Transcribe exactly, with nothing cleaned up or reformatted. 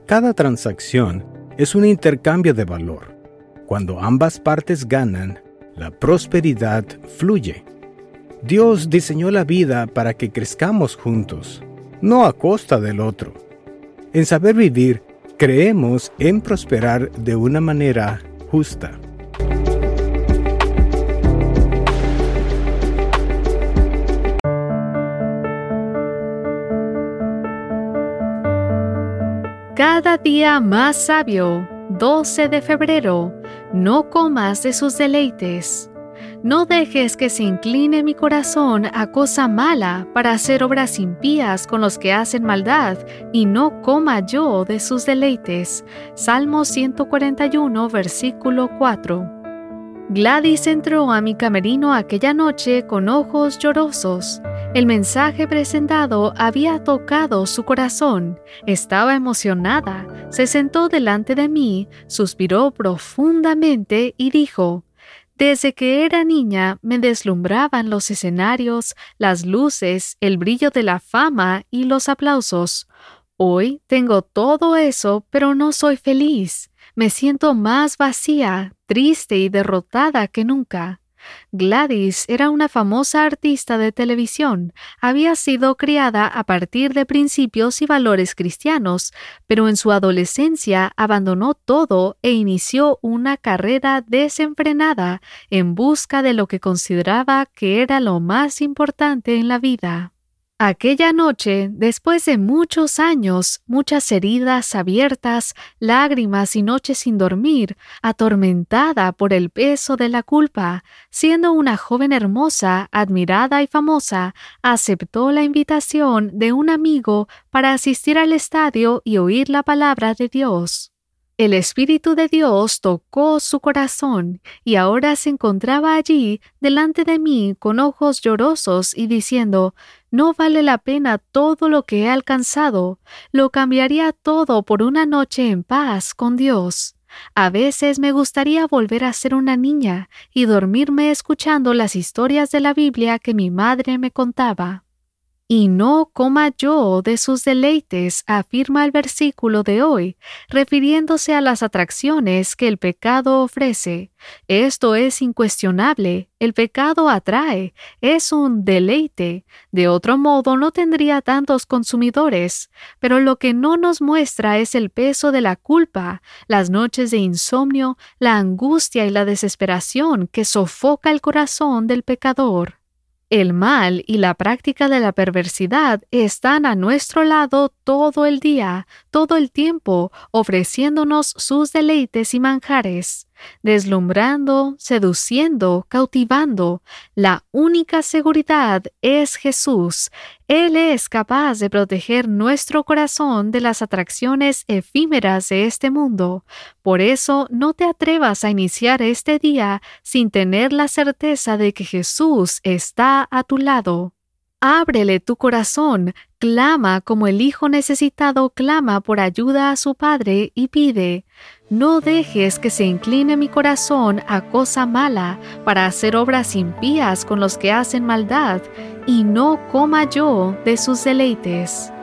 Cada transacción es un intercambio de valor. Cuando ambas partes ganan, la prosperidad fluye. Dios diseñó la vida para que crezcamos juntos, no a costa del otro. En Saber Vivir, creemos en prosperar de una manera justa. Cada día más sabio, doce de febrero, no comas de sus deleites. No dejes que se incline mi corazón a cosa mala para hacer obras impías con los que hacen maldad, y no coma yo de sus deleites. Salmo ciento cuarenta y uno, versículo cuatro. Gladys entró a mi camerino aquella noche con ojos llorosos. El mensaje presentado había tocado su corazón. Estaba emocionada. Se sentó delante de mí, suspiró profundamente y dijo: Desde que era niña me deslumbraban los escenarios, las luces, el brillo de la fama y los aplausos. Hoy tengo todo eso, pero no soy feliz. Me siento más vacía, triste y derrotada que nunca. Gladys era una famosa artista de televisión. Había sido criada a partir de principios y valores cristianos, pero en su adolescencia abandonó todo e inició una carrera desenfrenada en busca de lo que consideraba que era lo más importante en la vida. Aquella noche, después de muchos años, muchas heridas abiertas, lágrimas y noches sin dormir, atormentada por el peso de la culpa, siendo una joven hermosa, admirada y famosa, aceptó la invitación de un amigo para asistir al estadio y oír la palabra de Dios. El Espíritu de Dios tocó su corazón y ahora se encontraba allí delante de mí con ojos llorosos y diciendo: «No vale la pena todo lo que he alcanzado. Lo cambiaría todo por una noche en paz con Dios. A veces me gustaría volver a ser una niña y dormirme escuchando las historias de la Biblia que mi madre me contaba». Y no coma yo de sus deleites, afirma el versículo de hoy, refiriéndose a las atracciones que el pecado ofrece. Esto es incuestionable. El pecado atrae, es un deleite. De otro modo no tendría tantos consumidores. Pero lo que no nos muestra es el peso de la culpa, las noches de insomnio, la angustia y la desesperación que sofoca el corazón del pecador. El mal y la práctica de la perversidad están a nuestro lado todo el día, todo el tiempo, ofreciéndonos sus deleites y manjares, deslumbrando, seduciendo, cautivando. La única seguridad es Jesús. Él es capaz de proteger nuestro corazón de las atracciones efímeras de este mundo. Por eso, no te atrevas a iniciar este día sin tener la certeza de que Jesús está a tu lado. Ábrele tu corazón, clama como el hijo necesitado clama por ayuda a su padre y pide: «No dejes que se incline mi corazón a cosa mala para hacer obras impías con los que hacen maldad, y no coma yo de sus deleites».